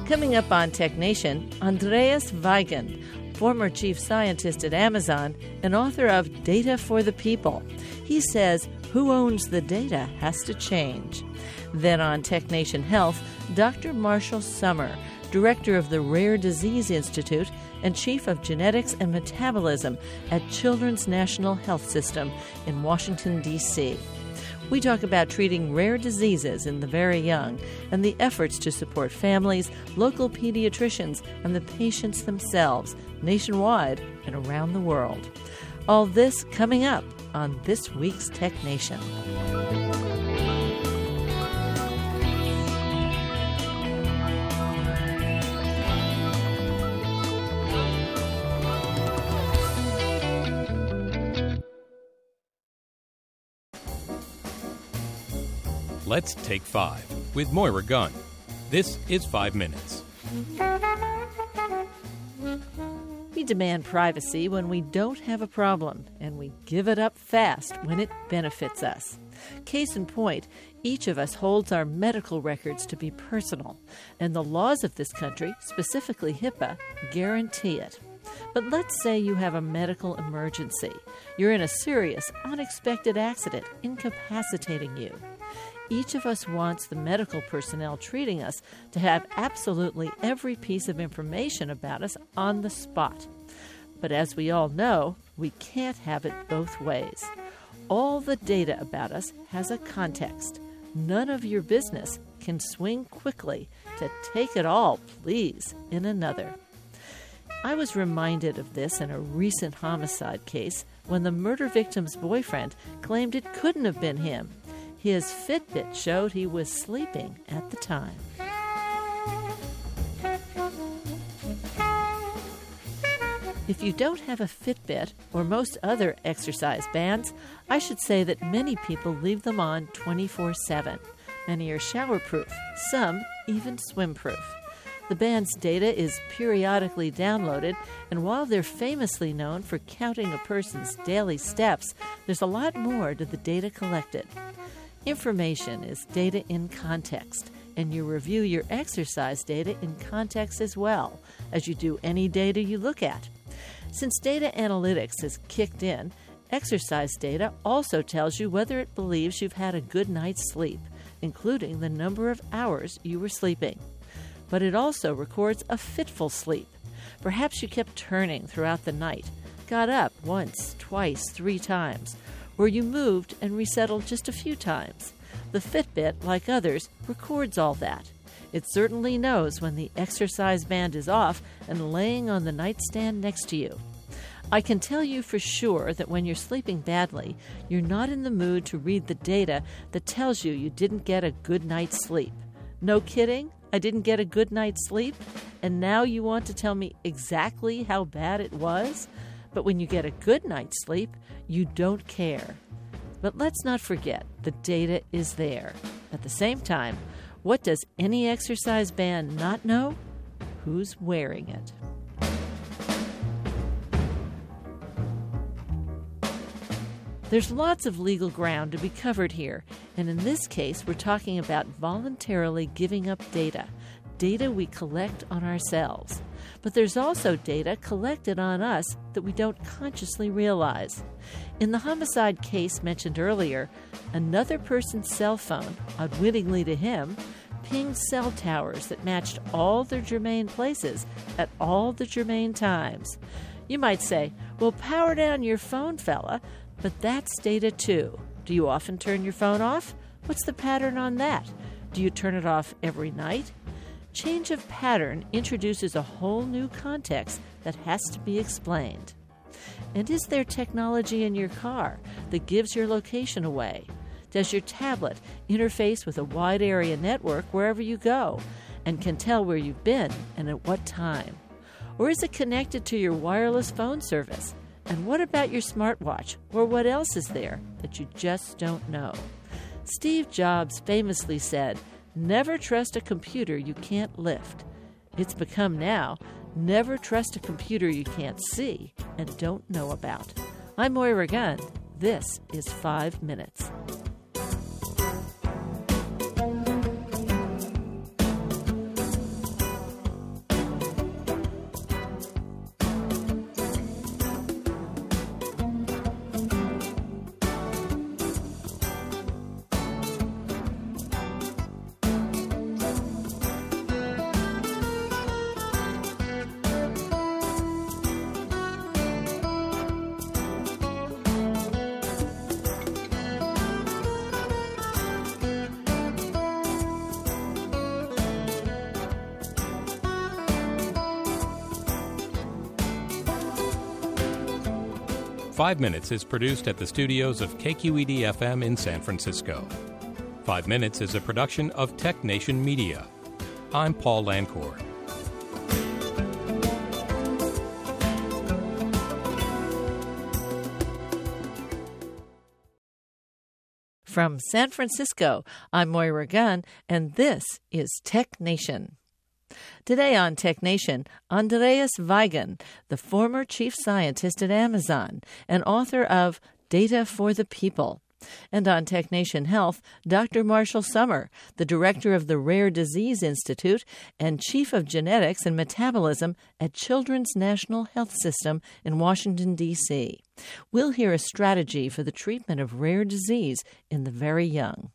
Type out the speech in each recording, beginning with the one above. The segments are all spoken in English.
Coming up on Tech Nation, Andreas Weigand, former chief scientist at Amazon and author of Data for the People. He says who owns the data has to change. Then on Tech Nation Health, Dr. Marshall Summer, director of the Rare Disease Institute and chief of genetics and metabolism at Children's National Health System in Washington, D.C. We talk about treating rare diseases in the very young and the efforts to support families, local pediatricians, and the patients themselves nationwide and around the world. All this coming up on this week's Tech Nation. Let's Take 5 with Moira Gunn. This is 5 Minutes. We demand privacy when we don't have a problem, and we give it up fast when it benefits us. Case in point, each of us holds our medical records to be personal, and the laws of this country, specifically HIPAA, guarantee it. But let's say you have a medical emergency. You're in a serious, unexpected accident, incapacitating you. Each of us wants the medical personnel treating us to have absolutely every piece of information about us on the spot. But as we all know, we can't have it both ways. All the data about us has a context. None of your business can swing quickly to take it all, please, in another. I was reminded of this in a recent homicide case when the murder victim's boyfriend claimed it couldn't have been him. His Fitbit showed he was sleeping at the time. If you don't have a Fitbit or most other exercise bands, I should say that many people leave them on 24/7. Many are shower-proof, some even swim-proof. The band's data is periodically downloaded, and while they're famously known for counting a person's daily steps, there's a lot more to the data collected. Information is data in context, and you review your exercise data in context as well, as you do any data you look at. Since data analytics has kicked in, exercise data also tells you whether it believes you've had a good night's sleep, including the number of hours you were sleeping. But it also records a fitful sleep. Perhaps you kept turning throughout the night, got up once, twice, 3 times, or you moved and resettled just a few times. The Fitbit, like others, records all that. It certainly knows when the exercise band is off and laying on the nightstand next to you. I can tell you for sure that when you're sleeping badly, you're not in the mood to read the data that tells you you didn't get a good night's sleep. No kidding? I didn't get a good night's sleep? And now you want to tell me exactly how bad it was? But when you get a good night's sleep, you don't care. But let's not forget, the data is there. At the same time, what does any exercise band not know? Who's wearing it? There's lots of legal ground to be covered here, and in this case, we're talking about voluntarily giving up data we collect on ourselves. But there's also data collected on us that we don't consciously realize. In the homicide case mentioned earlier, another person's cell phone, unwittingly to him, pinged cell towers that matched all their germane places at all the germane times. You might say, well, power down your phone, fella, but that's data too. Do you often turn your phone off? What's the pattern on that? Do you turn it off every night? Change of pattern introduces a whole new context that has to be explained. And is there technology in your car that gives your location away? Does your tablet interface with a wide area network wherever you go and can tell where you've been and at what time? Or is it connected to your wireless phone service? And what about your smartwatch? Or what else is there that you just don't know? Steve Jobs famously said, "Never trust a computer you can't lift." It's become now, never trust a computer you can't see and don't know about. I'm Moira Gunn. This is 5 Minutes. 5 Minutes is produced at the studios of KQED-FM in San Francisco. 5 Minutes is a production of Tech Nation Media. I'm Paul Lancourt. From San Francisco, I'm Moira Gunn, and this is Tech Nation. Today on Tech Nation, Andreas Wiegand, the former chief scientist at Amazon and author of Data for the People. And on Tech Nation Health, Dr. Marshall Summar, the director of the Rare Disease Institute and chief of genetics and metabolism at Children's National Health System in Washington, D.C. We'll hear a strategy for the treatment of rare disease in the very young.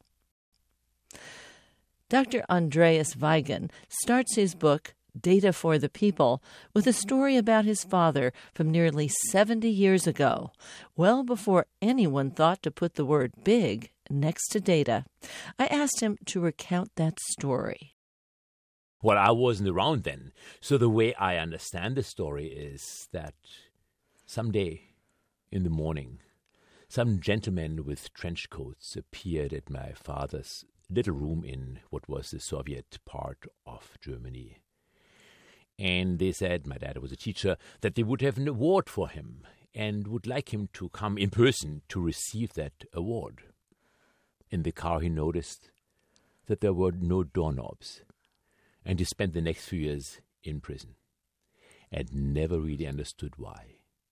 Dr. Andreas Wiegand starts his book, Data for the People, with a story about his father from nearly 70 years ago, well before anyone thought to put the word big next to data. I asked him to recount that story. Well, I wasn't around then, so the way I understand the story is that someday in the morning, some gentlemen with trench coats appeared at my father's little room in what was the Soviet part of Germany. And they said, my dad was a teacher, that they would have an award for him and would like him to come in person to receive that award. In the car, he noticed that there were no doorknobs, and he spent the next few years in prison and never really understood why.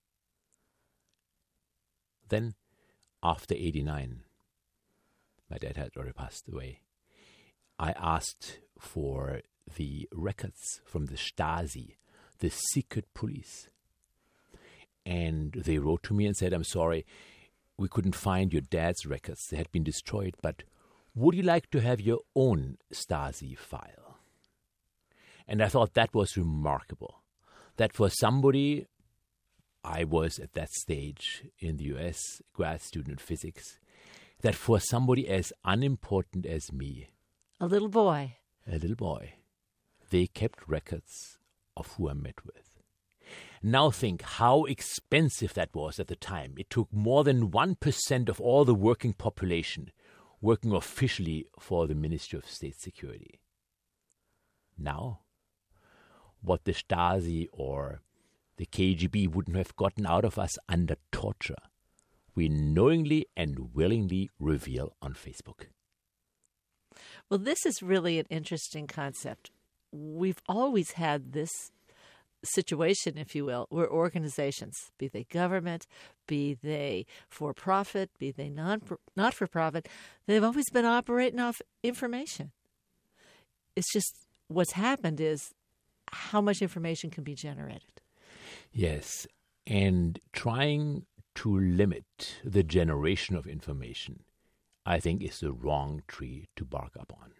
Then, after 1989, my dad had already passed away, I asked for the records from the Stasi, the secret police. And they wrote to me and said, I'm sorry, we couldn't find your dad's records. They had been destroyed, but would you like to have your own Stasi file? And I thought that was remarkable, that for somebody, I was at that stage in the US, grad student in physics, that for somebody as unimportant as me, a little boy, they kept records of who I met with. Now think how expensive that was at the time. It took more than 1% of all the working population working officially for the Ministry of State Security. Now, what the Stasi or the KGB wouldn't have gotten out of us under torture, we knowingly and willingly reveal on Facebook. Well, this is really an interesting concept. We've always had this situation, if you will, where organizations, be they government, be they for-profit, be they not-for-profit, they've always been operating off information. It's just what's happened is how much information can be generated. Yes, and trying to limit the generation of information, I think, is the wrong tree to bark up on.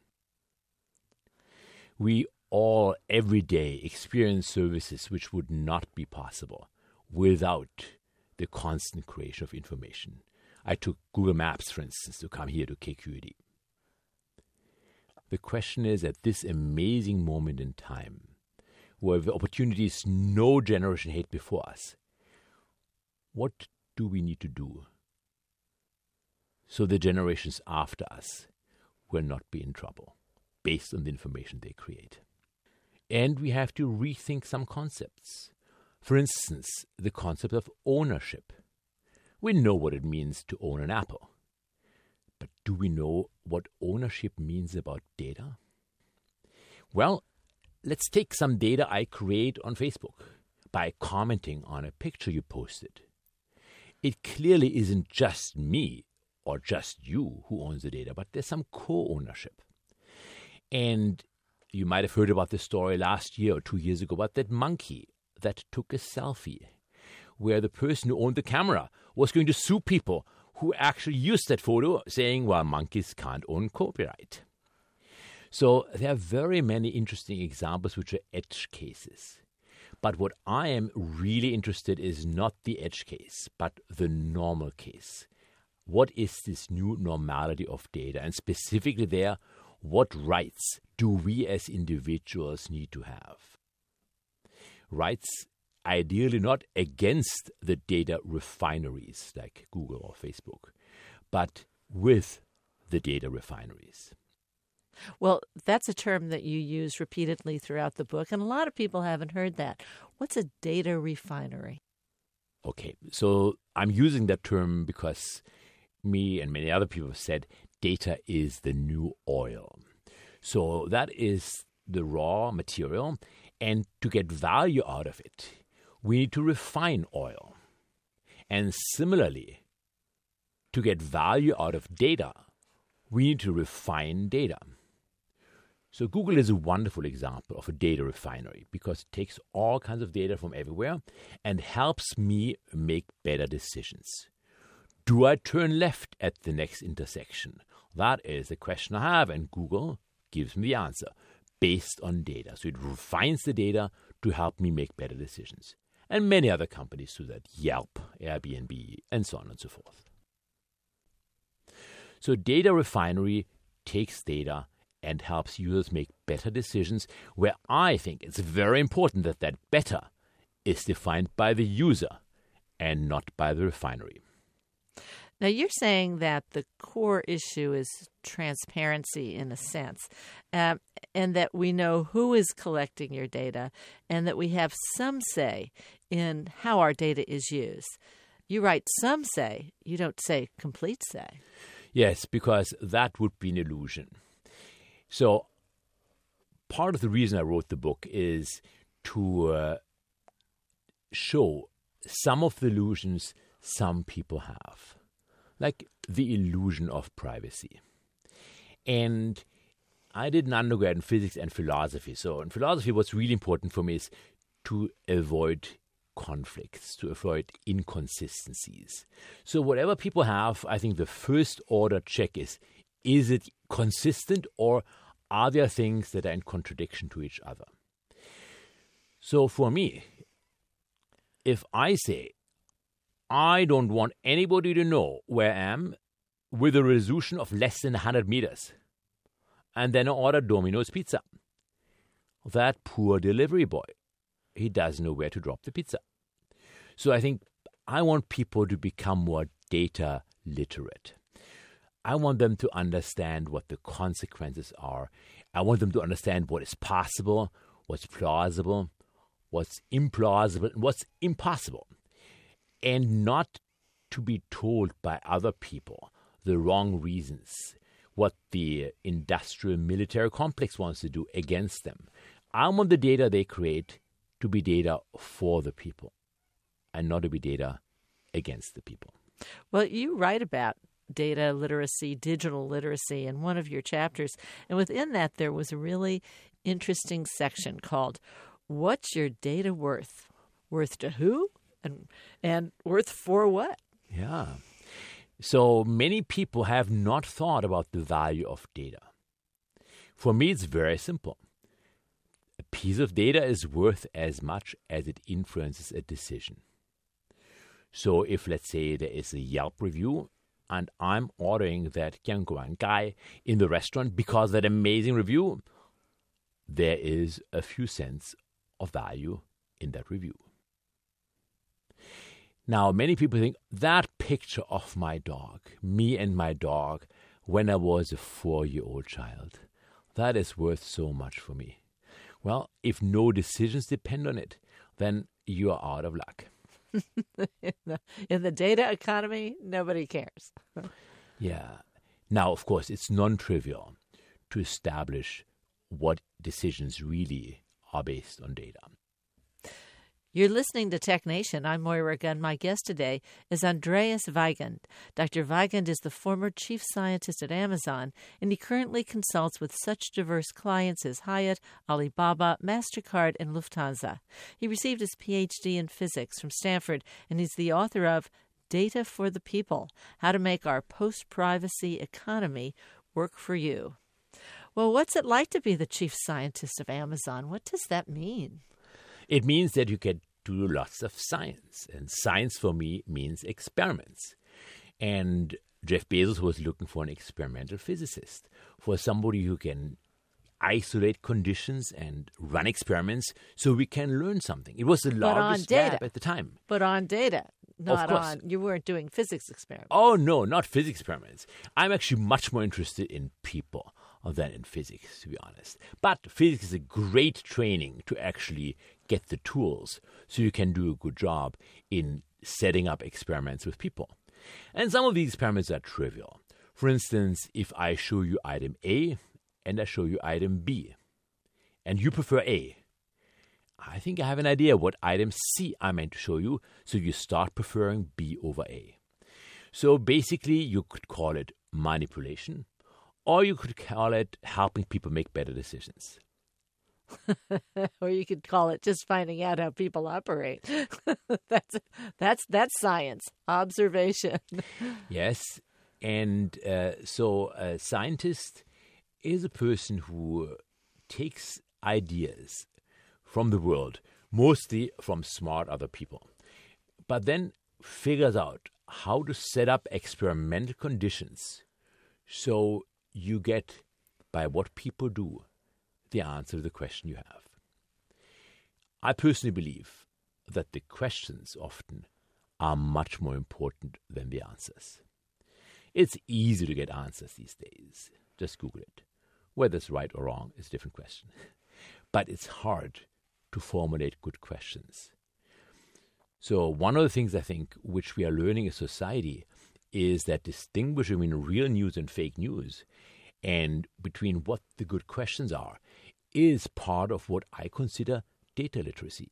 We all, every day, experience services which would not be possible without the constant creation of information. I took Google Maps, for instance, to come here to KQED. The question is, at this amazing moment in time, where the opportunities no generation had before us, what do we need to do so the generations after us will not be in trouble based on the information they create? And we have to rethink some concepts. For instance, the concept of ownership. We know what it means to own an apple. But do we know what ownership means about data? Well, let's take some data I create on Facebook by commenting on a picture you posted. It clearly isn't just me or just you who owns the data, but there's some co-ownership. And you might have heard about this story last year or 2 years ago about that monkey that took a selfie, where the person who owned the camera was going to sue people who actually used that photo, saying, well, monkeys can't own copyright. So there are very many interesting examples which are edge cases. But what I am really interested in is not the edge case, but the normal case. What is this new normality of data? And specifically there, what rights do we as individuals need to have? Rights ideally not against the data refineries like Google or Facebook, but with the data refineries. Well, that's a term that you use repeatedly throughout the book, and a lot of people haven't heard that. What's a data refinery? Okay, so I'm using that term because me and many other people have said data is the new oil. So that is the raw material, and to get value out of it, we need to refine oil. And similarly, to get value out of data, we need to refine data. So Google is a wonderful example of a data refinery because it takes all kinds of data from everywhere and helps me make better decisions. Do I turn left at the next intersection? That is the question I have, and Google gives me the answer based on data. So it refines the data to help me make better decisions. And many other companies do that, Yelp, Airbnb, and so on and so forth. So data refinery takes data and helps users make better decisions, where I think it's very important that that better is defined by the user and not by the refinery. Now, you're saying that the core issue is transparency in a sense, and that we know who is collecting your data and that we have some say in how our data is used. You write some say, you don't say complete say. Yes, because that would be an illusion. So part of the reason I wrote the book is to show some of the illusions some people have, like the illusion of privacy. And I did an undergrad in physics and philosophy. So in philosophy, what's really important for me is to avoid conflicts, to avoid inconsistencies. So whatever people have, I think the first order check is it consistent, or are there things that are in contradiction to each other? So for me, if I say, I don't want anybody to know where I am with a resolution of less than 100 meters, and then I order Domino's pizza, that poor delivery boy, he doesn't know where to drop the pizza. So I think I want people to become more data literate. I want them to understand what the consequences are. I want them to understand what is possible, what's plausible, what's implausible, and what's impossible. And not to be told by other people the wrong reasons, what the industrial military complex wants to do against them. I want the data they create to be data for the people and not to be data against the people. Well, you write about data literacy, digital literacy in one of your chapters. And within that, there was a really interesting section called What's Your Data Worth? Worth to who? And worth for what? Yeah. So many people have not thought about the value of data. For me, it's very simple. A piece of data is worth as much as it influences a decision. So if, let's say, there is a Yelp review and I'm ordering that Kyangguan guy in the restaurant because of that amazing review, there is a few cents of value in that review. Now, many people think that picture of my dog, me and my dog, when I was a 4-year-old child, that is worth so much for me. Well, if no decisions depend on it, then you are out of luck. In the data economy, nobody cares. Yeah. Now, of course, it's non-trivial to establish what decisions really are based on data. You're listening to Tech Nation. I'm Moira Gunn. My guest today is Andreas Weigand. Dr. Weigand is the former chief scientist at Amazon, and he currently consults with such diverse clients as Hyatt, Alibaba, MasterCard, and Lufthansa. He received his Ph.D. in physics from Stanford, and he's the author of Data for the People, How to Make Our Post-Privacy Economy Work for You. Well, what's it like to be the chief scientist of Amazon? What does that mean? It means that you can do lots of science. And science for me means experiments. And Jeff Bezos was looking for an experimental physicist, for somebody who can isolate conditions and run experiments so we can learn something. It was the largest lab at the time. But on data, not Of course. on, you weren't doing physics experiments. Oh, no, not physics experiments. I'm actually much more interested in people than in physics, to be honest. But physics is a great training to actually get the tools so you can do a good job in setting up experiments with people. And some of these experiments are trivial. For instance, if I show you item A and I show you item B, and you prefer A, I think I have an idea what item C I meant to show you, so you start preferring B over A. So basically, you could call it manipulation, or you could call it helping people make better decisions. Or you could call it just finding out how people operate. That's science, observation. Yes, and so a scientist is a person who takes ideas from the world, mostly from smart other people, but then figures out how to set up experimental conditions so you get, by what people do, the answer to the question you have. I personally believe that the questions often are much more important than the answers. It's easy to get answers these days. Just Google it. Whether it's right or wrong is a different question. But it's hard to formulate good questions. So one of the things I think which we are learning as society is that distinguishing between real news and fake news and between what the good questions are is part of what I consider data literacy.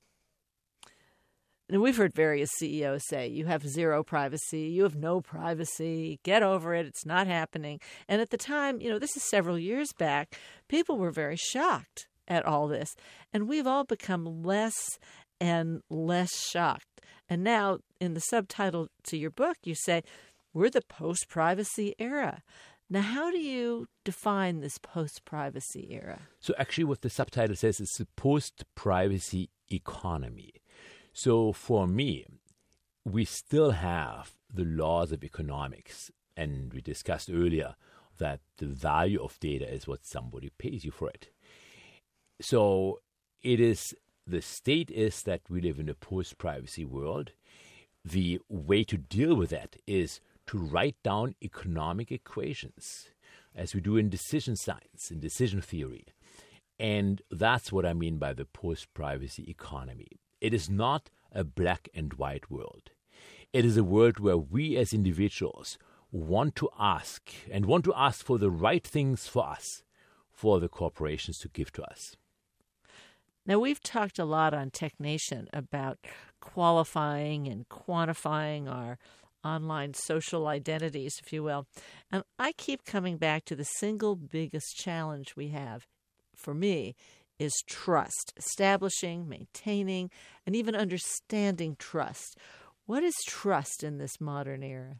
And we've heard various CEOs say, you have zero privacy, you have no privacy, get over it, it's not happening. And at the time, this is several years back, people were very shocked at all this. And we've all become less and less shocked. And now, in the subtitle to your book, you say, we're the post-privacy era. Now, how do you define this post-privacy era? So actually what the subtitle says is the post-privacy economy. So for me, we still have the laws of economics. And we discussed earlier that the value of data is what somebody pays you for it. So the state is that we live in a post-privacy world. The way to deal with that is to write down economic equations, as we do in decision science, in decision theory. And that's what I mean by the post-privacy economy. It is not a black and white world. It is a world where we as individuals want to ask for the right things for us, for the corporations to give to us. Now, we've talked a lot on TechNation about qualifying and quantifying our online social identities, if you will. And I keep coming back to the single biggest challenge we have, for me, is trust. Establishing, maintaining, and even understanding trust. What is trust in this modern era?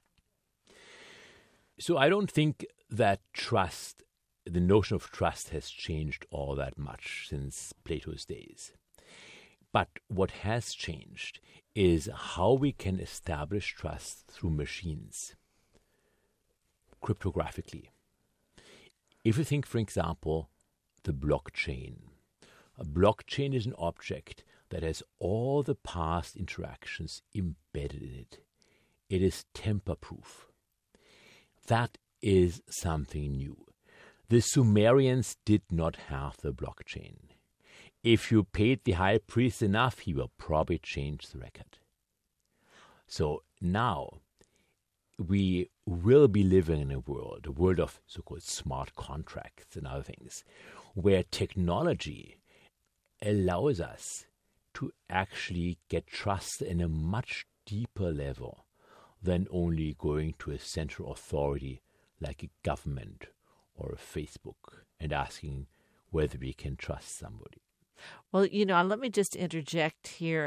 So I don't think that the notion of trust has changed all that much since Plato's days. But what has changed is how we can establish trust through machines, cryptographically. If you think, for example, the blockchain. A blockchain is an object that has all the past interactions embedded in it. It is tamper-proof. That is something new. The Sumerians did not have the blockchain. If you paid the high priest enough, he will probably change the record. So now we will be living in a world of so-called smart contracts and other things, where technology allows us to actually get trust in a much deeper level than only going to a central authority like a government or a Facebook and asking whether we can trust somebody. Well, let me just interject here.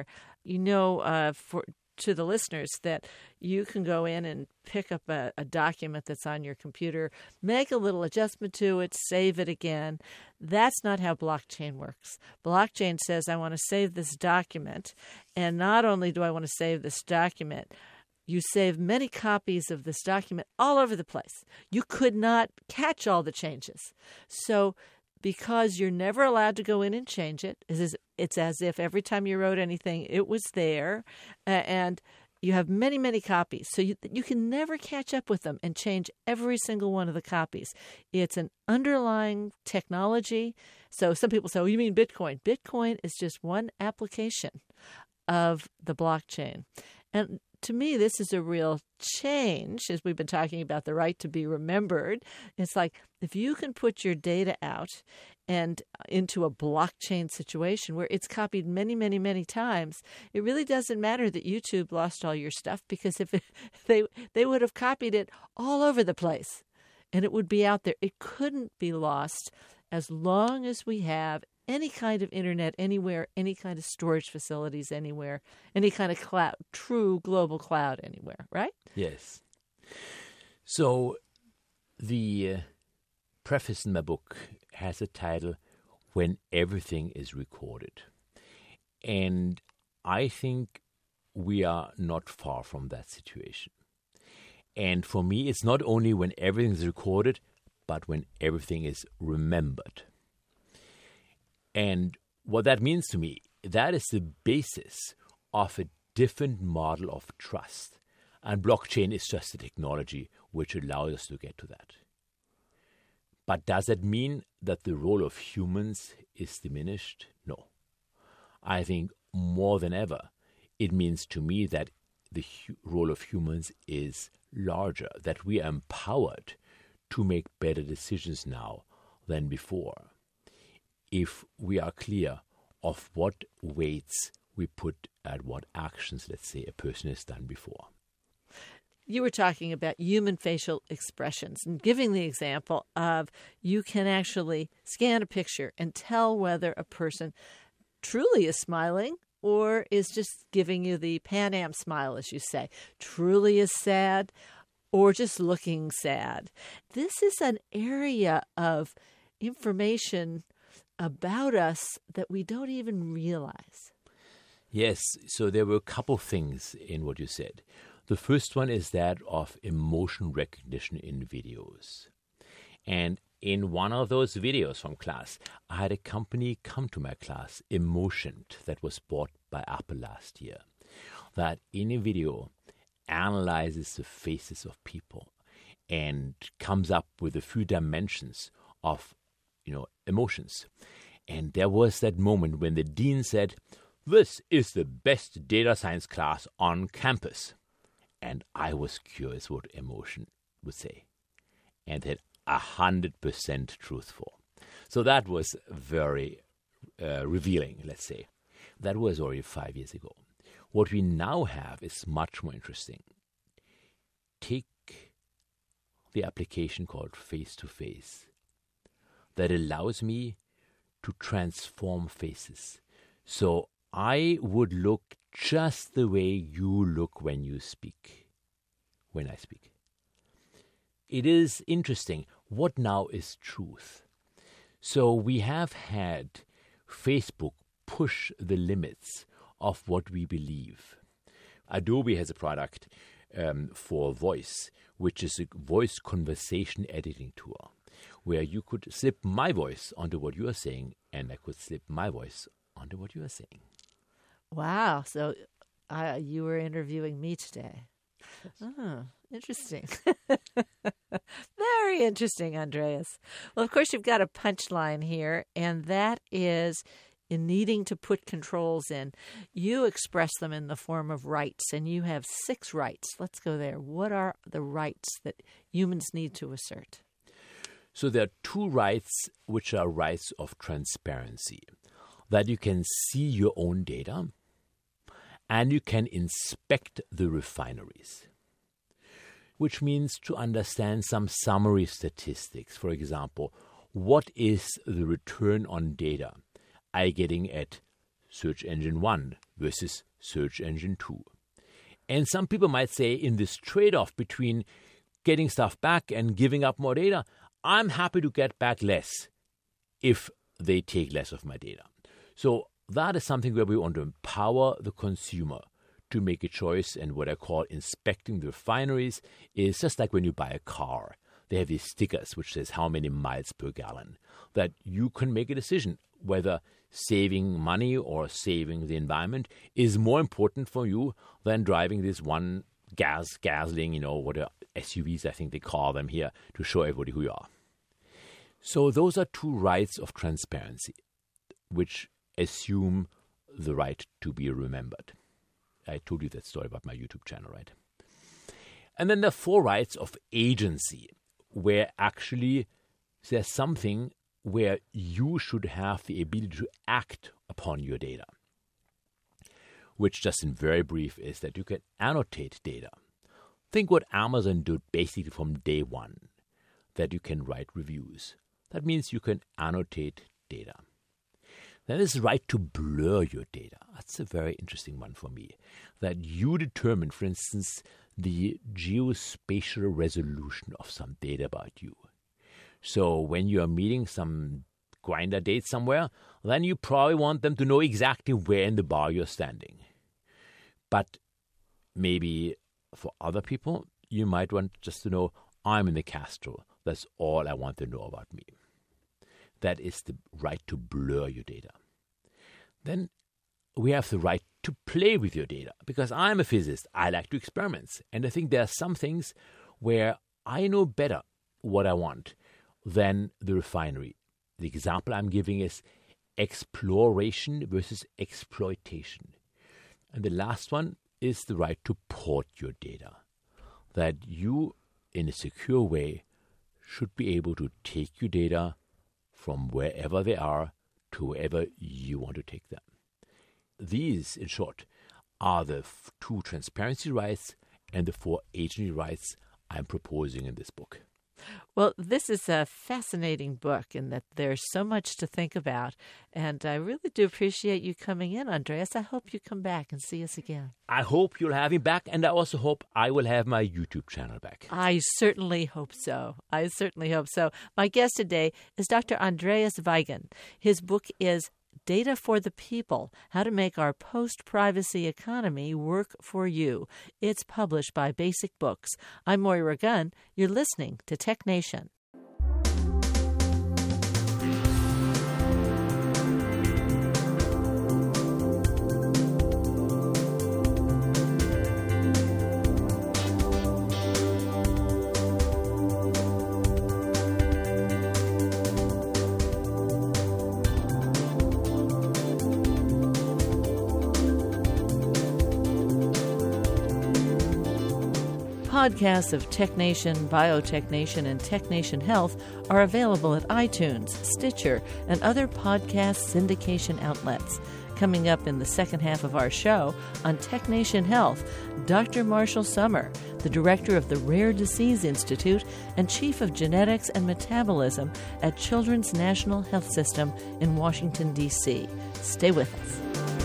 To the listeners, that you can go in and pick up a document that's on your computer, make a little adjustment to it, save it again. That's not how blockchain works. Blockchain says, I want to save this document. And not only do I want to save this document, you save many copies of this document all over the place. You could not catch all the changes. So because you're never allowed to go in and change it. It's as if every time you wrote anything, it was there, and you have many, many copies. So you can never catch up with them and change every single one of the copies. It's an underlying technology. So some people say, oh, you mean Bitcoin? Bitcoin is just one application of the blockchain. And to me, this is a real change, as we've been talking about the right to be remembered. It's like if you can put your data out and into a blockchain situation where it's copied many, many, many times, it really doesn't matter that YouTube lost all your stuff, because if they would have copied it all over the place and it would be out there. It couldn't be lost as long as we have any kind of internet anywhere, any kind of storage facilities anywhere, any kind of cloud, true global cloud anywhere, right? Yes. So the preface in my book has a title, When Everything is Recorded. And I think we are not far from that situation. And for me, it's not only when everything is recorded, but when everything is remembered. And what that means to me, that is the basis of a different model of trust. And blockchain is just a technology which allows us to get to that. But does that mean that the role of humans is diminished? No. I think more than ever, it means to me that the role of humans is larger, that we are empowered to make better decisions now than before, if we are clear of what weights we put at what actions, let's say, a person has done before. You were talking about human facial expressions and giving the example of you can actually scan a picture and tell whether a person truly is smiling or is just giving you the Pan Am smile, as you say, truly is sad or just looking sad. This is an area of information about us that we don't even realize. Yes, so there were a couple things in what you said. The first one is that of emotion recognition in videos. And in one of those videos from class, I had a company come to my class, Emotioned, that was bought by Apple last year, that in a video analyzes the faces of people and comes up with a few dimensions of emotions. And there was that moment when the dean said, "This is the best data science class on campus." And I was curious what emotion would say. And it 100% truthful. So that was very revealing, let's say. That was already 5 years ago. What we now have is much more interesting. Take the application called Face-to-Face that allows me to transform faces. So I would look just the way you look when you speak, when I speak. It is interesting. What now is truth? So we have had Facebook push the limits of what we believe. Adobe has a product for voice, which is a voice conversation editing tool, where you could slip my voice onto what you are saying, and I could slip my voice onto what you are saying. Wow. So you were interviewing me today. Oh, interesting. Very interesting, Andreas. Well, of course, you've got a punchline here, and that is in needing to put controls in. You express them in the form of rights, and you have 6 rights. Let's go there. What are the rights that humans need to assert? So there are 2 rights which are rights of transparency, that you can see your own data and you can inspect the refineries, which means to understand some summary statistics. For example, what is the return on data I'm getting at search engine 1 versus search engine 2? And some people might say, in this trade-off between getting stuff back and giving up more data, I'm happy to get back less if they take less of my data. So that is something where we want to empower the consumer to make a choice. And what I call inspecting the refineries is just like when you buy a car. they have these stickers which says how many miles per gallon, that you can make a decision whether saving money or saving the environment is more important for you than driving this one Gasling, what are SUVs, I think they call them here, to show everybody who you are. So those are two rights of transparency, which assume the right to be remembered. I told you that story about my YouTube channel, right? And then there are 4 rights of agency, where actually there's something where you should have the ability to act upon your data, which just in very brief is that you can annotate data. Think what Amazon did basically from day one, that you can write reviews. That means you can annotate data. Then there's the right to blur your data. That's a very interesting one for me. That you determine, for instance, the geospatial resolution of some data about you. So when you are meeting some Grindr date somewhere, then you probably want them to know exactly where in the bar you're standing. But maybe for other people, you might want just to know, I'm in the Castro. That's all I want to know about me. That is the right to blur your data. Then we have the right to play with your data, because I'm a physicist. I like to experiment. And I think there are some things where I know better what I want than the refinery. The example I'm giving is exploration versus exploitation. And the last one is the right to port your data, that you, in a secure way, should be able to take your data from wherever they are to wherever you want to take them. These, in short, are the 2 transparency rights and the 4 agency rights I'm proposing in this book. Well, this is a fascinating book in that there's so much to think about. And I really do appreciate you coming in, Andreas. I hope you come back and see us again. I hope you'll have me back, and I also hope I will have my YouTube channel back. I certainly hope so. My guest today is Dr. Andreas Wiegand. His book is Data for the People, How to Make Our Post-Privacy Economy Work for You. It's published by Basic Books. I'm Moira Gunn. You're listening to Tech Nation. Podcasts of Tech Nation, Biotech Nation, and Tech Nation Health are available at iTunes, Stitcher, and other podcast syndication outlets. Coming up in the second half of our show on Tech Nation Health, Dr. Marshall Sommer, the director of the Rare Disease Institute and chief of genetics and metabolism at Children's National Health System in Washington, D.C. Stay with us.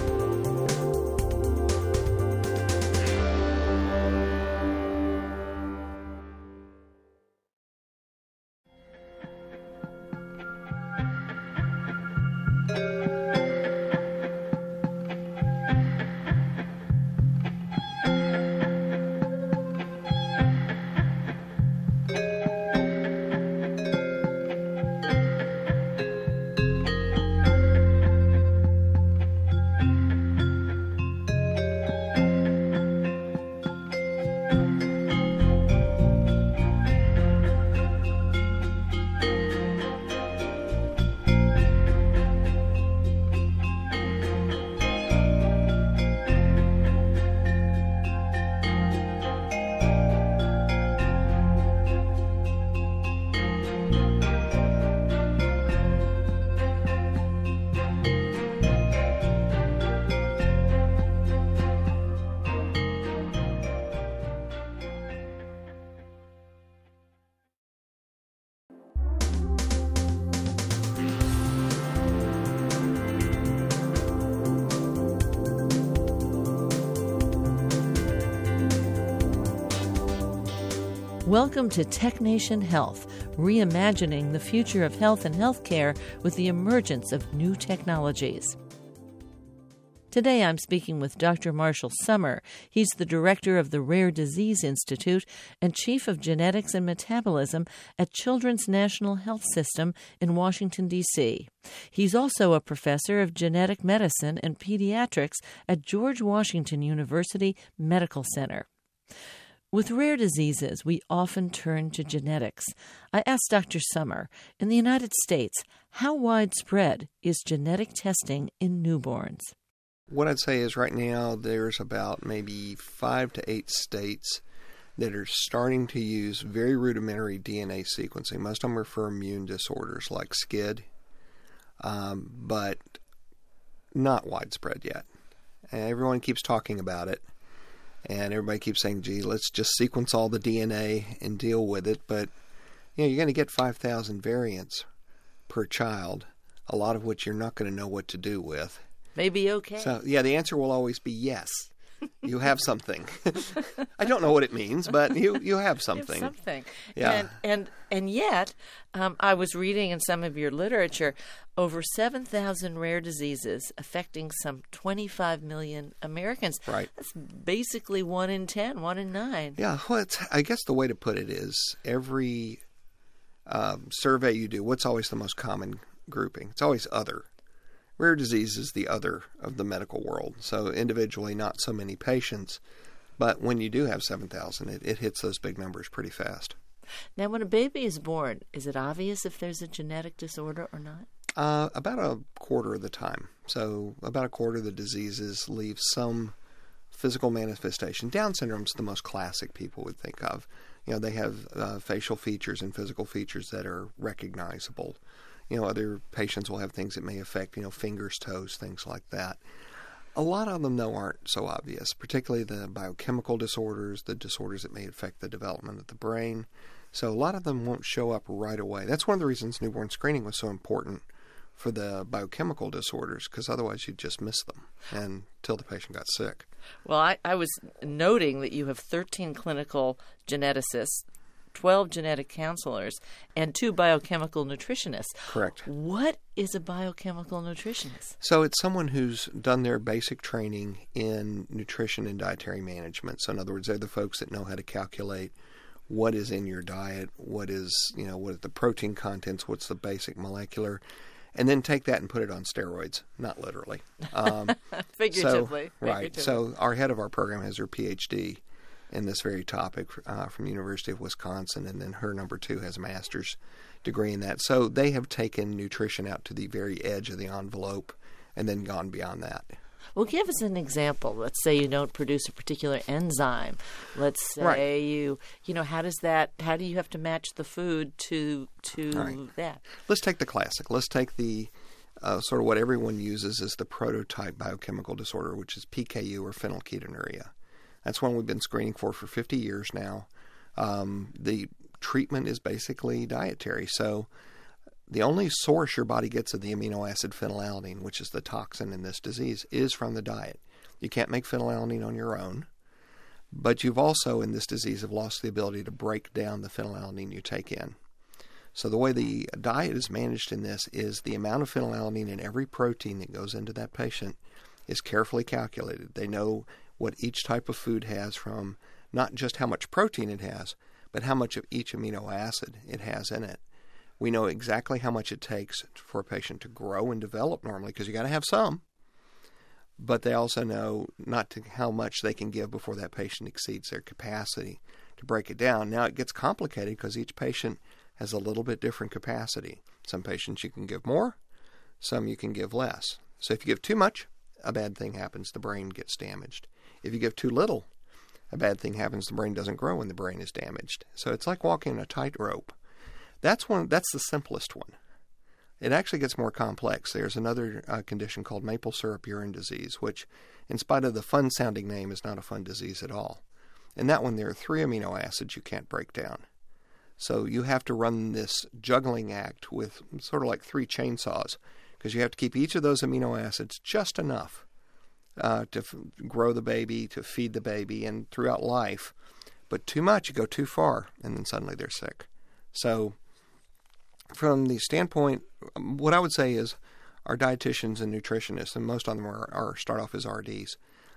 Welcome to Tech Nation Health, reimagining the future of health and healthcare with the emergence of new technologies. Today I'm speaking with Dr. Marshall Summar. He's the director of the Rare Disease Institute and chief of genetics and metabolism at Children's National Health System in Washington, D.C. He's also a professor of genetic medicine and pediatrics at George Washington University Medical Center. With rare diseases, we often turn to genetics. I asked Dr. Summar, in the United States, how widespread is genetic testing in newborns? What I'd say is right now there's about maybe 5 to 8 states that are starting to use very rudimentary DNA sequencing. Most of them are for immune disorders like SCID, but not widespread yet. And everyone keeps talking about it, and everybody keeps saying, gee, let's just sequence all the DNA and deal with it. But you're going to get 5,000 variants per child, a lot of which you're not going to know what to do with. Maybe okay. So, the answer will always be yes. You have something. I don't know what it means, but you have something. You have something. Yeah. And yet, I was reading in some of your literature, over 7,000 rare diseases affecting some 25 million Americans. Right. That's basically 1 in 10, 1 in 9. Yeah. Well, I guess the way to put it is every survey you do, what's always the most common grouping? It's always other. Rare disease is the other of the medical world. So individually, not so many patients. But when you do have 7,000, it hits those big numbers pretty fast. Now, when a baby is born, is it obvious if there's a genetic disorder or not? About a quarter of the time. So about a quarter of the diseases leave some physical manifestation. Down syndrome is the most classic people would think of. They have facial features and physical features that are recognizable. Other patients will have things that may affect, fingers, toes, things like that. A lot of them, though, aren't so obvious, particularly the biochemical disorders, the disorders that may affect the development of the brain. So a lot of them won't show up right away. That's one of the reasons newborn screening was so important for the biochemical disorders, because otherwise you'd just miss them until the patient got sick. Well, I was noting that you have 13 clinical geneticists, 12 genetic counselors, and 2 biochemical nutritionists. Correct. What is a biochemical nutritionist? So it's someone who's done their basic training in nutrition and dietary management. So in other words, they're the folks that know how to calculate what is in your diet, what is the protein contents, what's the basic molecular, and then take that and put it on steroids, not literally. Figuratively. Right. So our head of our program has her PhD in this very topic from University of Wisconsin, and then her number 2 has a master's degree in that. So they have taken nutrition out to the very edge of the envelope and then gone beyond that. Well, give us an example. Let's say you don't produce a particular enzyme. Let's say right. How do you have to match the food to right. that? Let's take the classic. Let's take the sort of what everyone uses as the prototype biochemical disorder, which is PKU or phenylketonuria. That's one we've been screening for 50 years now. The treatment is basically dietary. So the only source your body gets of the amino acid phenylalanine, which is the toxin in this disease, is from the diet. You can't make phenylalanine on your own. But you've also, in this disease, have lost the ability to break down the phenylalanine you take in. So the way the diet is managed in this is the amount of phenylalanine in every protein that goes into that patient is carefully calculated. They know what each type of food has, from not just how much protein it has, but how much of each amino acid it has in it. We know exactly how much it takes for a patient to grow and develop normally, because you got to have some. But they also know how much they can give before that patient exceeds their capacity to break it down. Now it gets complicated because each patient has a little bit different capacity. Some patients you can give more, some you can give less. So if you give too much, a bad thing happens, the brain gets damaged. If you give too little, a bad thing happens, the brain doesn't grow when the brain is damaged. So it's like walking a tightrope. That's the simplest one. It actually gets more complex. There's another condition called maple syrup urine disease, which, in spite of the fun-sounding name, is not a fun disease at all. In that one, there are 3 amino acids you can't break down. So you have to run this juggling act with sort of like 3 chainsaws, because you have to keep each of those amino acids just enough to grow the baby, to feed the baby, and throughout life. But too much, you go too far, and then suddenly they're sick. So from the standpoint, what I would say is our dietitians and nutritionists, and most of them start off as RDs,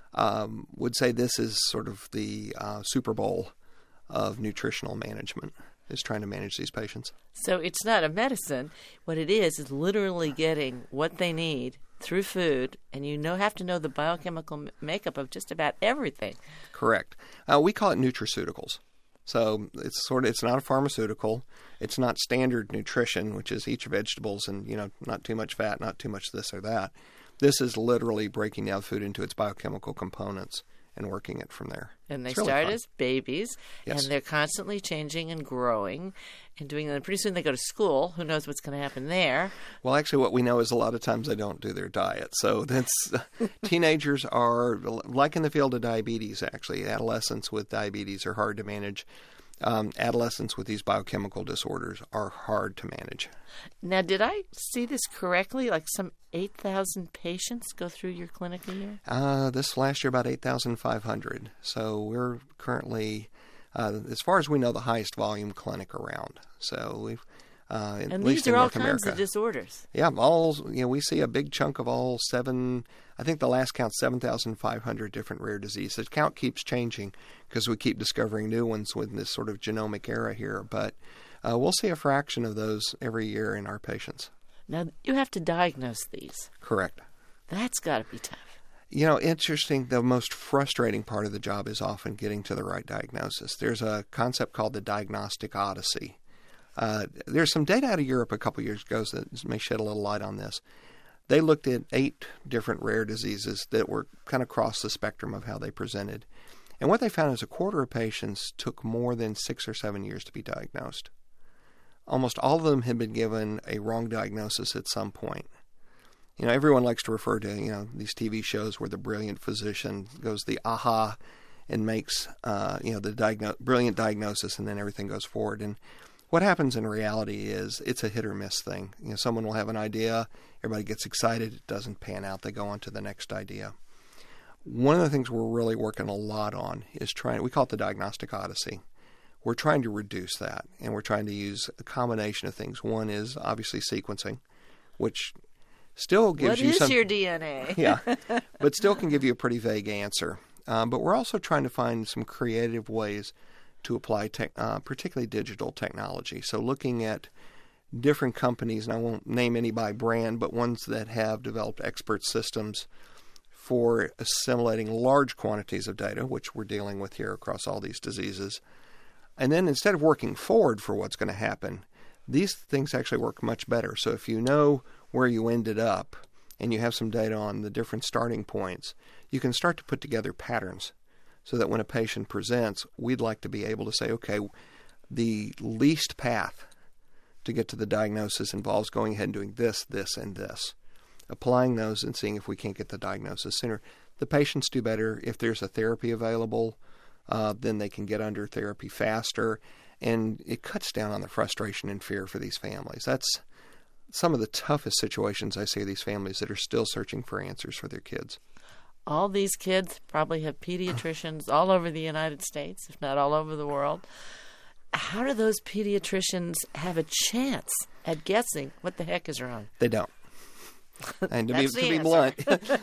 would say this is sort of the Super Bowl of nutritional management, is trying to manage these patients. So it's not a medicine. What it is literally getting what they need through food, and have to know the biochemical makeup of just about everything. Correct. We call it nutraceuticals. So it's not a pharmaceutical. It's not standard nutrition, which is eat your vegetables and, not too much fat, not too much this or that. This is literally breaking down food into its biochemical components and working it from there. And they start as babies, Yes. and they're constantly changing and growing and doing that. Pretty soon they go to school. Who knows what's going to happen there? Well, actually, what we know is a lot of times they don't do their diet. So teenagers are, like in the field of diabetes, actually, adolescents with diabetes are hard to manage. Adolescents with these biochemical disorders are hard to manage. Now, did I see this correctly? Like some 8,000 patients go through your clinic a year? This last year, about 8,500. So we're currently, as far as we know, the highest volume clinic around. So we've, and these are all kinds of disorders. Yeah, we see a big chunk of all I think the last count 7,500 different rare diseases. The count keeps changing because we keep discovering new ones with this sort of genomic era here. But we'll see a fraction of those every year in our patients. Now, you have to diagnose these. Correct. That's got to be tough. Interesting, the most frustrating part of the job is often getting to the right diagnosis. There's a concept called the diagnostic odyssey. There's some data out of Europe a couple years ago that may shed a little light on this. They looked at 8 different rare diseases that were kind of across the spectrum of how they presented. And what they found is a quarter of patients took more than 6 or 7 years to be diagnosed. Almost all of them had been given a wrong diagnosis at some point. Everyone likes to refer to, these TV shows where the brilliant physician goes the aha and makes, the brilliant diagnosis, and then everything goes forward. And what happens in reality is it's a hit or miss thing. Someone will have an idea, everybody gets excited, it doesn't pan out, they go on to the next idea. One of the things we're really working a lot on is we call it the diagnostic odyssey. We're trying to reduce that, and we're trying to use a combination of things. One is obviously sequencing, which still gives you What is your DNA? Yeah, but still can give you a pretty vague answer. But we're also trying to find some creative ways to apply particularly digital technology. So looking at different companies, and I won't name any by brand, but ones that have developed expert systems for assimilating large quantities of data, which we're dealing with here across all these diseases. And then instead of working forward for what's going to happen, these things actually work much better. So if you know where you ended up and you have some data on the different starting points, you can start to put together patterns so that when a patient presents, we'd like to be able to say, okay, the least path to get to the diagnosis involves going ahead and doing this, this, and this. Applying those and seeing if we can't get the diagnosis sooner. The patients do better if there's a therapy available. Then they can get under therapy faster, and it cuts down on the frustration and fear for these families. That's some of the toughest situations I see of these families that are still searching for answers for their kids. All these kids probably have pediatricians all over the United States, if not all over the world. How do those pediatricians have a chance at guessing what the heck is wrong? They don't. And to be blunt,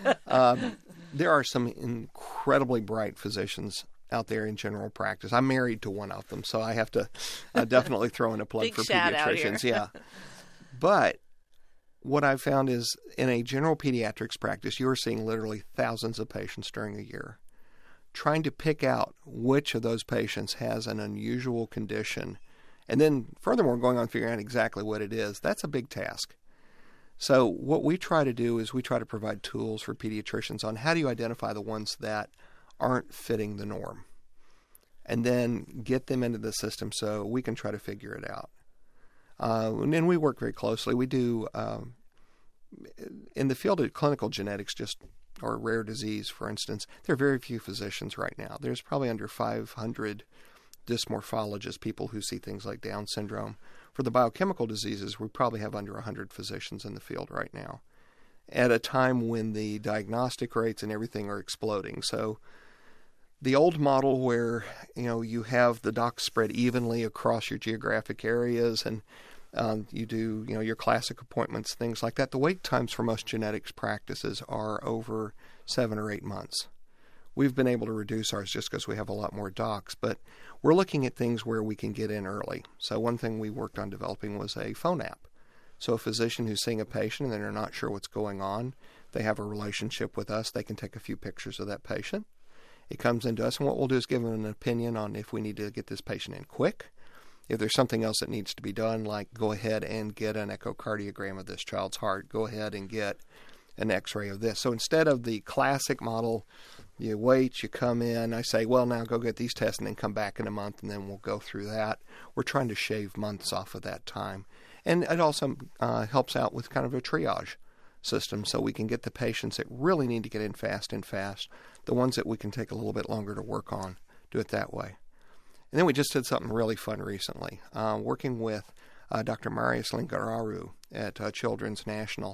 there are some incredibly bright physicians out there in general practice. I'm married to one of them, so I have to definitely throw in a plug for pediatricians. Yeah. But what I've found is in a general pediatrics practice, you are seeing literally thousands of patients during a year. Trying to pick out which of those patients has an unusual condition, and then furthermore going on figuring out exactly what it is, that's a big task. So what we try to do is we try to provide tools for pediatricians on how do you identify the ones that aren't fitting the norm, and then get them into the system so we can try to figure it out. And then we work very closely. We do, in the field of clinical genetics, or rare disease, for instance, there are very few physicians right now. There's probably under 500 dysmorphologists, people who see things like Down syndrome. For the biochemical diseases, we probably have under 100 physicians in the field right now, at a time when the diagnostic rates and everything are exploding. So the old model where, you have the docs spread evenly across your geographic areas and You do, your classic appointments, things like that. The wait times for most genetics practices are over 7 or 8 months. We've been able to reduce ours just because we have a lot more docs, but we're looking at things where we can get in early. So one thing we worked on developing was a phone app. So a physician who's seeing a patient and they're not sure what's going on, they have a relationship with us, they can take a few pictures of that patient. It comes into us, and what we'll do is give them an opinion on if we need to get this patient in quick. If there's something else that needs to be done, like go ahead and get an echocardiogram of this child's heart, go ahead and get an x-ray of this. So instead of the classic model, you wait, you come in, I say, well, now go get these tests and then come back in a month and then we'll go through that. We're trying to shave months off of that time. And it also helps out with kind of a triage system, so we can get the patients that really need to get in fast. The ones that we can take a little bit longer to work on, do it that way. And then we just did something really fun recently, working with Dr. Marius Lingararu at Children's National.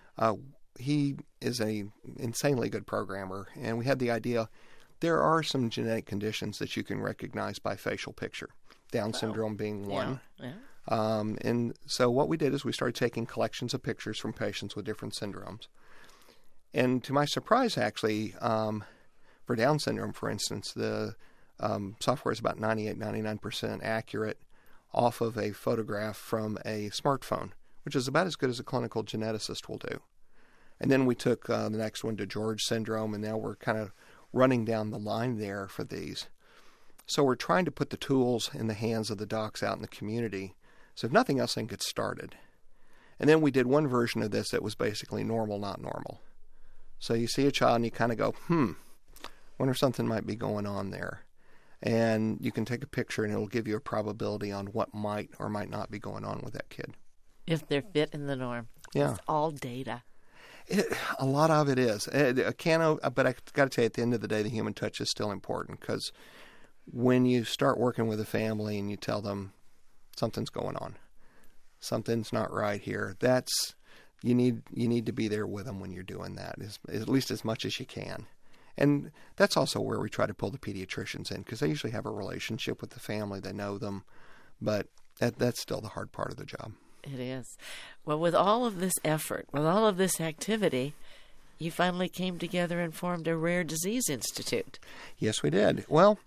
He is an insanely good programmer, and we had the idea there are some genetic conditions that you can recognize by facial picture, Down syndrome being one. Yeah. And so what we did is we started taking collections of pictures from patients with different syndromes. And to my surprise, actually, for Down syndrome, for instance, the software is about 98-99% accurate off of a photograph from a smartphone, which is about as good as a clinical geneticist will do. And then we took the next one to George syndrome, and now we're kind of running down the line there for these. So we're trying to put the tools in the hands of the docs out in the community, so if nothing else, they can get started. And then we did one version of this that was basically normal, not normal. So you see a child and you kind of go, wonder if something might be going on there. And you can take a picture and it'll give you a probability on what might or might not be going on with that kid. If they're fit in the norm. Yeah. It's all data. A lot of it is. But I got to tell you, at the end of the day, the human touch is still important, because when you start working with a family and you tell them something's going on, something's not right here, you need to be there with them when you're doing that, at least as much as you can. And that's also where we try to pull the pediatricians in, because they usually have a relationship with the family, they know them, but that's still the hard part of the job. It is. Well, with all of this effort, with all of this activity, you finally came together and formed a Rare Disease Institute. Yes, we did. Well,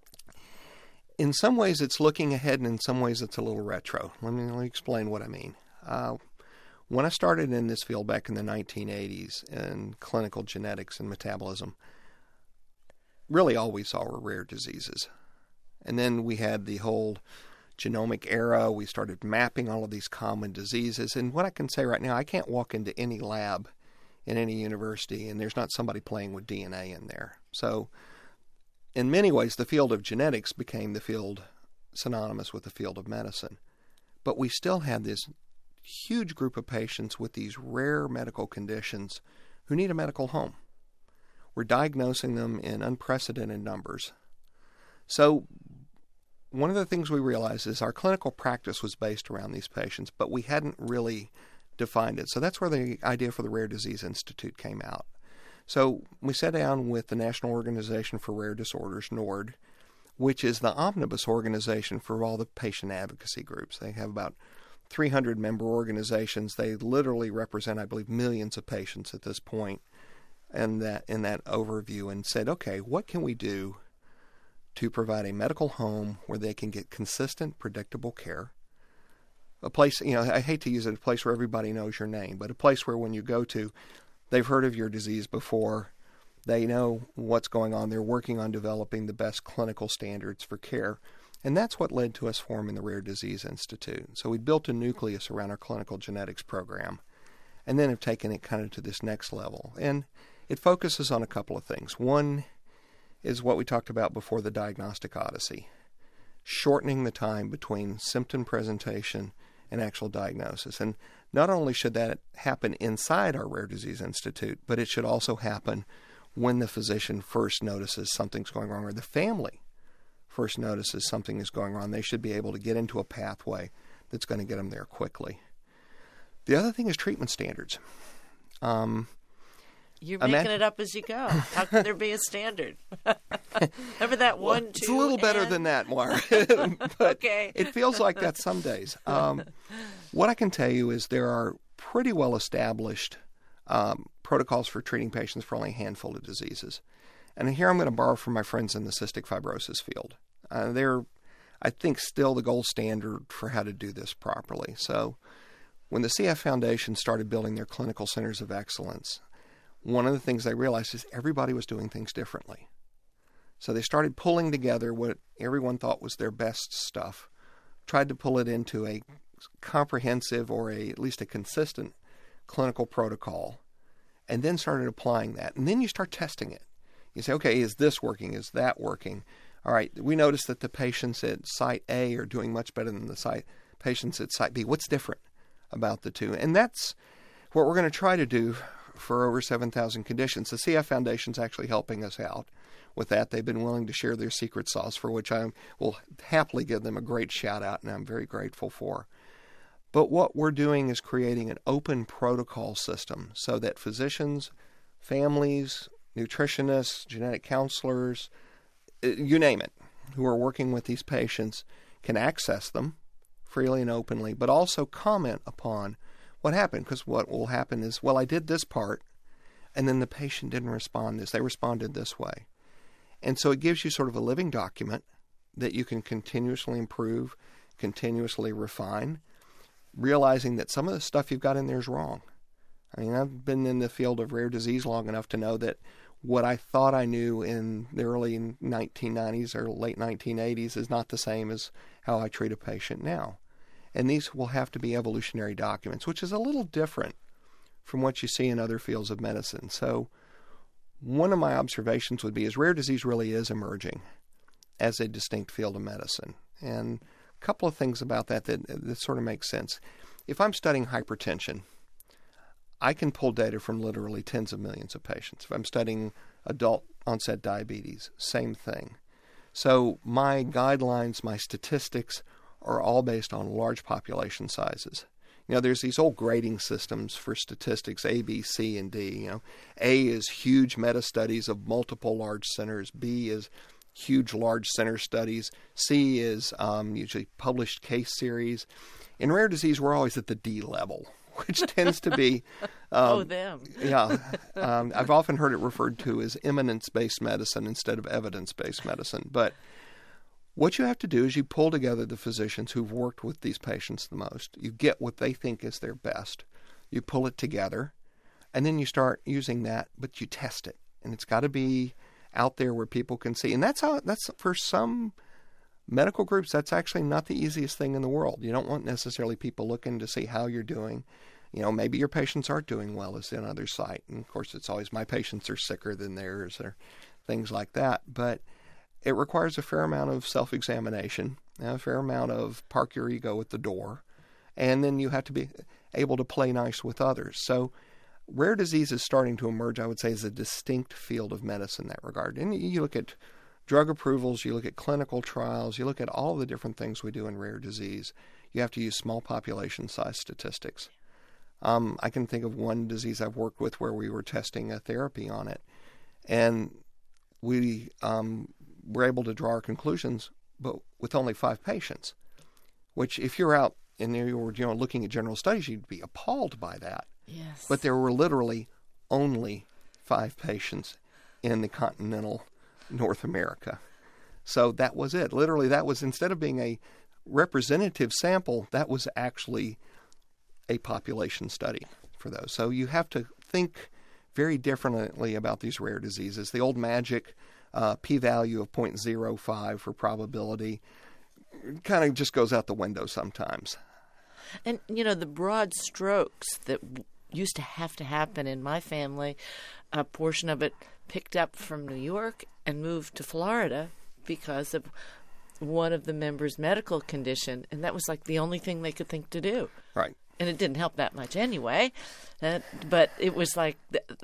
in some ways it's looking ahead, and in some ways it's a little retro. Let me explain what I mean. When I started in this field back in the 1980s in clinical genetics and metabolism, really all we saw were rare diseases. And then we had the whole genomic era. We started mapping all of these common diseases. And what I can say right now, I can't walk into any lab in any university and there's not somebody playing with DNA in there. So in many ways, the field of genetics became the field synonymous with the field of medicine. But we still had this huge group of patients with these rare medical conditions who need a medical home. We're diagnosing them in unprecedented numbers. So one of the things we realized is our clinical practice was based around these patients, but we hadn't really defined it. So that's where the idea for the Rare Disease Institute came out. So we sat down with the National Organization for Rare Disorders, NORD, which is the omnibus organization for all the patient advocacy groups. They have about 300 member organizations. They literally represent, I believe, millions of patients at this point in that overview, and said, okay, what can we do to provide a medical home where they can get consistent, predictable care? A place, I hate to use it, a place where everybody knows your name, but a place where when you go to, they've heard of your disease before, they know what's going on, they're working on developing the best clinical standards for care. And that's what led to us forming the Rare Disease Institute. So we built a nucleus around our clinical genetics program, and then have taken it kind of to this next level. And it focuses on a couple of things. One is what we talked about before, the diagnostic odyssey, shortening the time between symptom presentation and actual diagnosis. And not only should that happen inside our Rare Disease Institute, but it should also happen when the physician first notices something's going wrong, or the family first notices something is going wrong. They should be able to get into a pathway that's going to get them there quickly. The other thing is treatment standards. You're making it up as you go. How can there be a standard? Remember that one, it's a little better than that, Mark. But okay. It feels like that some days. What I can tell you is there are pretty well established protocols for treating patients for only a handful of diseases. And here I'm going to borrow from my friends in the cystic fibrosis field. They're, I think, still the gold standard for how to do this properly. So when the CF Foundation started building their clinical centers of excellence, one of the things they realized is everybody was doing things differently. So they started pulling together what everyone thought was their best stuff, tried to pull it into a comprehensive or at least a consistent clinical protocol, and then started applying that. And then you start testing it. You say, okay, is this working? Is that working? All right, we noticed that the patients at site A are doing much better than the patients at site B. What's different about the two? And that's what we're going to try to do for over 7,000 conditions. The CF Foundation's actually helping us out with that. They've been willing to share their secret sauce, for which I will happily give them a great shout out, and I'm very grateful for. But what we're doing is creating an open protocol system so that physicians, families, nutritionists, genetic counselors, you name it, who are working with these patients can access them freely and openly, but also comment upon what happened. Because what will happen is, well, I did this part, and then the patient didn't respond this. They responded this way. And so it gives you sort of a living document that you can continuously improve, continuously refine, realizing that some of the stuff you've got in there is wrong. I mean, I've been in the field of rare disease long enough to know that what I thought I knew in the early 1990s or late 1980s is not the same as how I treat a patient now. And these will have to be evolutionary documents, which is a little different from what you see in other fields of medicine. So one of my observations would be is rare disease really is emerging as a distinct field of medicine. And a couple of things about that sort of make sense. If I'm studying hypertension, I can pull data from literally tens of millions of patients. If I'm studying adult onset diabetes, same thing. So my guidelines, my statistics are all based on large population sizes. You know, there's these old grading systems for statistics, A, B, C, and D. You know, A is huge meta-studies of multiple large centers. B is huge large center studies. C is usually published case series. In rare disease, we're always at the D level, which tends to be... them. Yeah. I've often heard it referred to as eminence-based medicine instead of evidence-based medicine. But what you have to do is you pull together the physicians who've worked with these patients the most. You get what they think is their best. You pull it together, and then you start using that, but you test it. And it's got to be out there where people can see. And that's for some medical groups, that's actually not the easiest thing in the world. You don't want necessarily people looking to see how you're doing. You know, maybe your patients aren't doing well as another site. And of course, it's always my patients are sicker than theirs or things like that. But it requires a fair amount of self-examination, a fair amount of park your ego at the door, and then you have to be able to play nice with others. So rare disease is starting to emerge, I would say, as a distinct field of medicine in that regard. And you look at drug approvals, you look at clinical trials, you look at all the different things we do in rare disease. You have to use small population size statistics. I can think of one disease I've worked with where we were testing a therapy on it, and we were able to draw our conclusions, but with only 5 patients, which if you're out and you were looking at general studies, you'd be appalled by that. Yes. But there were literally only 5 patients in the continental North America. So that was it. Literally, that was, instead of being a representative sample, that was actually a population study for those. So you have to think very differently about these rare diseases. The old magic p-value of 0.05 for probability kind of just goes out the window sometimes. And, the broad strokes that used to have to happen in my family, a portion of it picked up from New York and moved to Florida because of one of the members' medical condition, and that was like the only thing they could think to do. Right. And it didn't help that much anyway, but it was like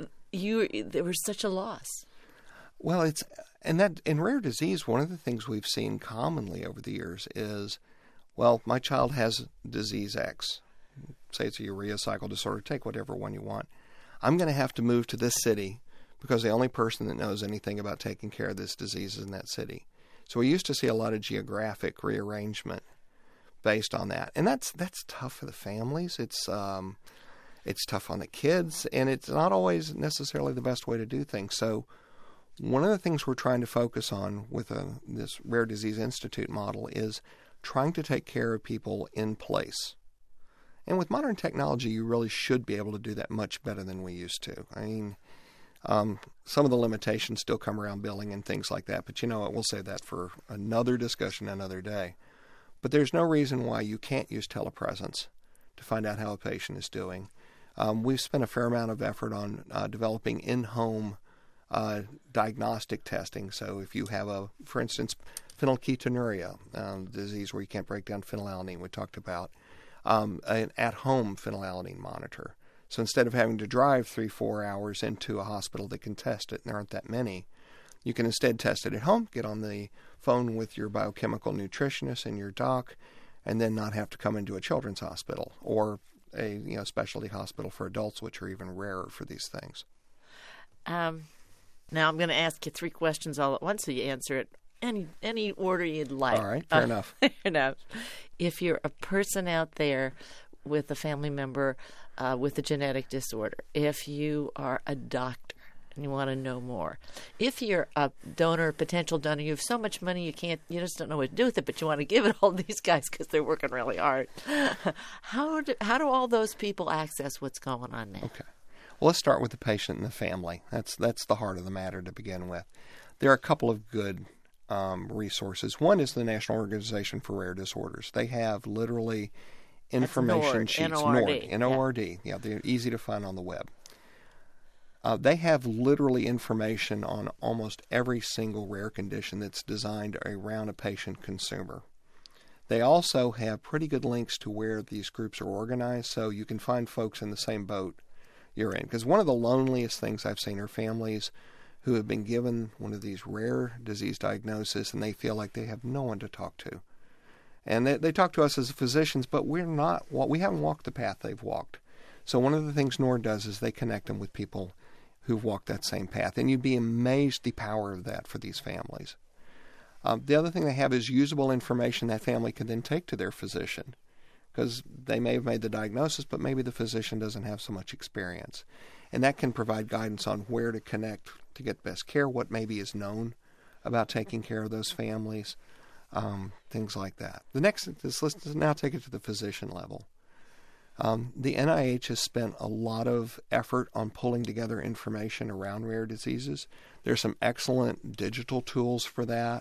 there was such a loss. Well, that in rare disease, one of the things we've seen commonly over the years is, well, my child has disease X. Say it's a urea cycle disorder. Take whatever one you want. I'm going to have to move to this city because the only person that knows anything about taking care of this disease is in that city. So we used to see a lot of geographic rearrangement. based on that. And that's tough for the families. It's tough on the kids, and it's not always necessarily the best way to do things. So one of the things we're trying to focus on with this Rare Disease Institute model is trying to take care of people in place. And with modern technology, you really should be able to do that much better than we used to. I mean, some of the limitations still come around billing and things like that, but you know what, we'll save that for another discussion another day. But there's no reason why you can't use telepresence to find out how a patient is doing. We've spent a fair amount of effort on developing in-home diagnostic testing. So if you have for instance, phenylketonuria, disease where you can't break down phenylalanine, we talked about, an at-home phenylalanine monitor. So instead of having to drive 3-4 hours into a hospital that can test it, and there aren't that many, you can instead test it at home, get on the phone with your biochemical nutritionist and your doc, and then not have to come into a children's hospital or a specialty hospital for adults, which are even rarer for these things. Now I'm going to ask you 3 questions all at once, so you answer it any order you'd like. All right, fair enough. If you're a person out there with a family member with a genetic disorder, if you are a doctor and you want to know more, if you're a donor, potential donor, you have so much money you just don't know what to do with it, but you want to give it all these guys because they're working really hard. How do all those people access what's going on now? Okay. Well, let's start with the patient and the family. That's the heart of the matter to begin with. There are a couple of good resources. One is the National Organization for Rare Disorders. They have literally information sheets. NORD. N-O-R-D. Yeah, they're easy to find on the web. They have literally information on almost every single rare condition that's designed around a patient consumer. They also have pretty good links to where these groups are organized, so you can find folks in the same boat you're in. Because one of the loneliest things I've seen are families who have been given one of these rare disease diagnoses and they feel like they have no one to talk to. And they talk to us as physicians, but we haven't walked the path they've walked. So one of the things NORD does is they connect them with people who've walked that same path. And you'd be amazed the power of that for these families. The other thing they have is usable information that family can then take to their physician, because they may have made the diagnosis, but maybe the physician doesn't have so much experience. And that can provide guidance on where to connect to get best care, what maybe is known about taking care of those families, things like that. Let's now take it to the physician level. The NIH has spent a lot of effort on pulling together information around rare diseases. There's some excellent digital tools for that.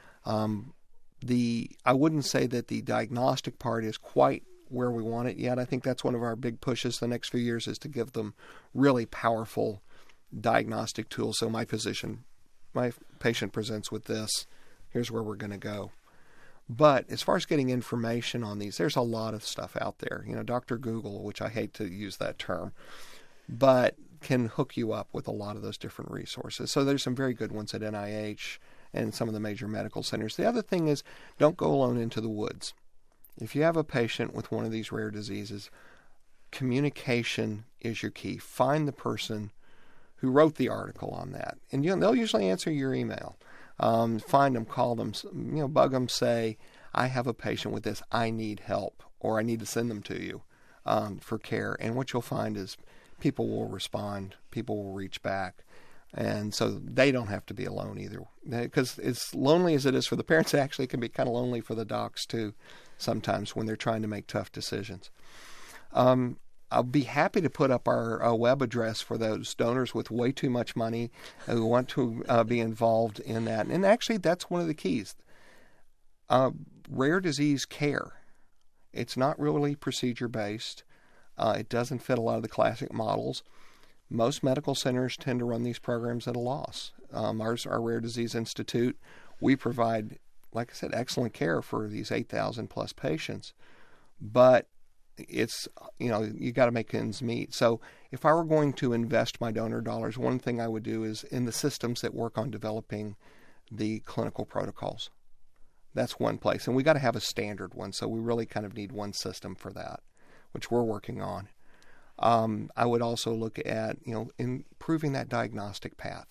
I wouldn't say that the diagnostic part is quite where we want it yet. I think that's one of our big pushes the next few years is to give them really powerful diagnostic tools. So my patient presents with this, here's where we're going to go. But as far as getting information on these, there's a lot of stuff out there. Dr. Google, which I hate to use that term, but can hook you up with a lot of those different resources. So there's some very good ones at NIH and some of the major medical centers. The other thing is, don't go alone into the woods. If you have a patient with one of these rare diseases, communication is your key. Find the person who wrote the article on that, and they'll usually answer your email. Find them, call them, bug them, say, I have a patient with this, I need help, or I need to send them to you for care. And what you'll find is people will respond, people will reach back. And so they don't have to be alone either. Because as lonely as it is for the parents, actually it can be kind of lonely for the docs too sometimes when they're trying to make tough decisions. I'll be happy to put up our web address for those donors with way too much money who want to be involved in that. And actually, that's one of the keys. Rare disease care. It's not really procedure-based. It doesn't fit a lot of the classic models. Most medical centers tend to run these programs at a loss. Ours, our Rare Disease Institute, we provide, like I said, excellent care for these 8,000 plus patients. But it's, you got to make ends meet. So if I were going to invest my donor dollars, one thing I would do is in the systems that work on developing the clinical protocols. That's one place. And we got to have a standard one. So we really kind of need one system for that, which we're working on. I would also look at, improving that diagnostic path.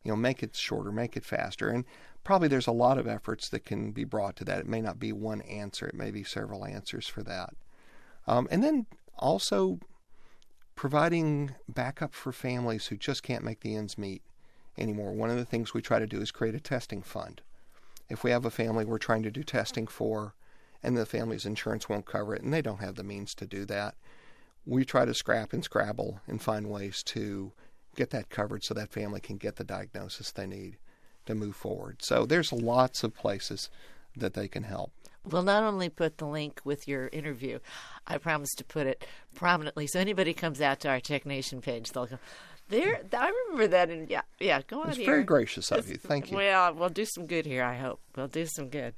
make it shorter, make it faster. And probably there's a lot of efforts that can be brought to that. It may not be one answer. It may be several answers for that. And then also providing backup for families who just can't make the ends meet anymore. One of the things we try to do is create a testing fund. If we have a family we're trying to do testing for and the family's insurance won't cover it and they don't have the means to do that, we try to scrap and scrabble and find ways to get that covered so that family can get the diagnosis they need to move forward. So there's lots of places that they can help. We'll not only put the link with your interview, I promise to put it prominently so anybody comes out to our Tech Nation page, they'll go, there, I remember that. And yeah, go on It's here. very gracious of you. Thank you. Well, we'll do some good here, I hope. We'll do some good.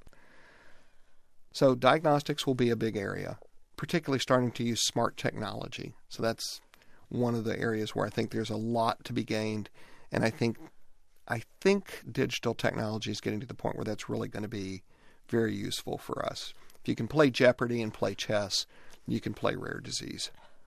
So diagnostics will be a big area, particularly starting to use smart technology. So that's one of the areas where I think there's a lot to be gained. And I think digital technology is getting to the point where that's really going to be very useful for us. If you can play Jeopardy and play chess, you can play rare disease.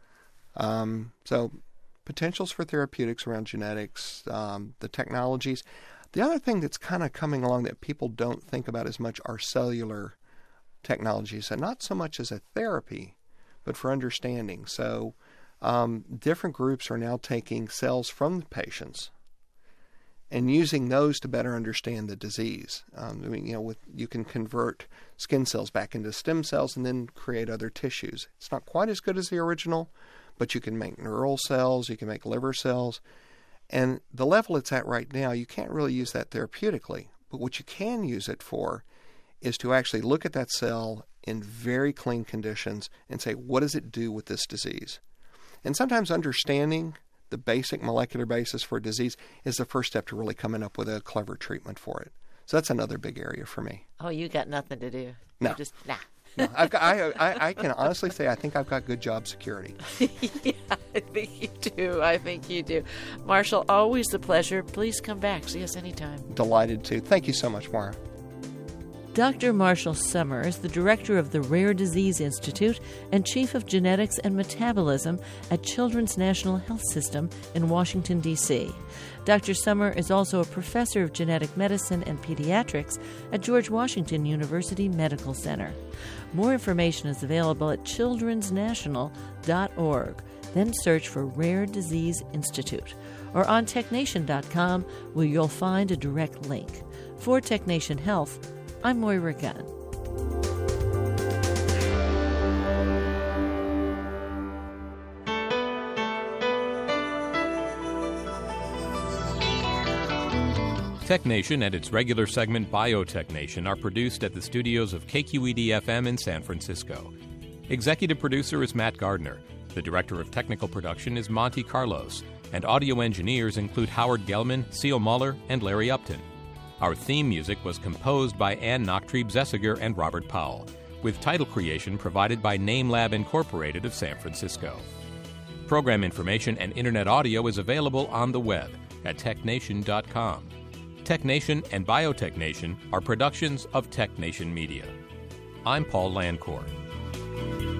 So potentials for therapeutics around genetics, the technologies. The other thing that's kind of coming along that people don't think about as much are cellular technologies, and not so much as a therapy, but for understanding. So different groups are now taking cells from the patients and using those to better understand the disease. You can convert skin cells back into stem cells and then create other tissues. It's not quite as good as the original, but you can make neural cells, you can make liver cells. And the level it's at right now, you can't really use that therapeutically. But what you can use it for is to actually look at that cell in very clean conditions and say, what does it do with this disease? And sometimes understanding the basic molecular basis for a disease is the first step to really coming up with a clever treatment for it. So that's another big area for me. Oh, you got nothing to do. No. You're just, nah. No, I can honestly say I think I've got good job security. Yeah, I think you do. Marshall, always a pleasure. Please come back. See us anytime. Delighted to. Thank you so much, Maura. Dr. Marshall Summers, the director of the Rare Disease Institute and chief of genetics and metabolism at Children's National Health System in Washington, D.C. Dr. Summer is also a professor of genetic medicine and pediatrics at George Washington University Medical Center. More information is available at childrensnational.org. Then search for Rare Disease Institute, or on technation.com, where you'll find a direct link. For TechNation Health, I'm Moira Gunn. TechNation and its regular segment BioTechNation are produced at the studios of KQED-FM in San Francisco. Executive producer is Matt Gardner. The director of technical production is Monty Carlos. And audio engineers include Howard Gelman, Seal Muller, and Larry Upton. Our theme music was composed by Ann Nachtrieb-Zessiger and Robert Powell, with title creation provided by NameLab Incorporated of San Francisco. Program information and Internet audio is available on the web at technation.com. TechNation and BioTechNation are productions of TechNation Media. I'm Paul Landcourt.